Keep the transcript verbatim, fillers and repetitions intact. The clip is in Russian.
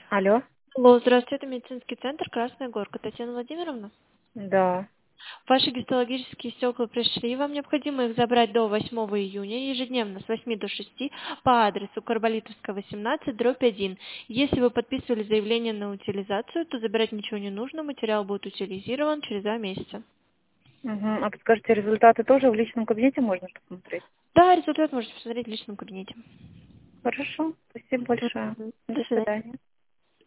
Алло. Алло, здравствуйте, это медицинский центр «Красная Горка». Татьяна Владимировна? Да. Ваши гистологические стекла пришли, вам необходимо их забрать до восьмого июня, ежедневно с восьми до шести по адресу Карболитовская, восемнадцать, дробь один. Если вы подписывали заявление на утилизацию, то забирать ничего не нужно, материал будет утилизирован через два месяца. Угу. А подскажите, результаты тоже в личном кабинете можно посмотреть? Да, результат можете посмотреть в личном кабинете. Хорошо. Спасибо большое. Мгм. До До свидания. свидания.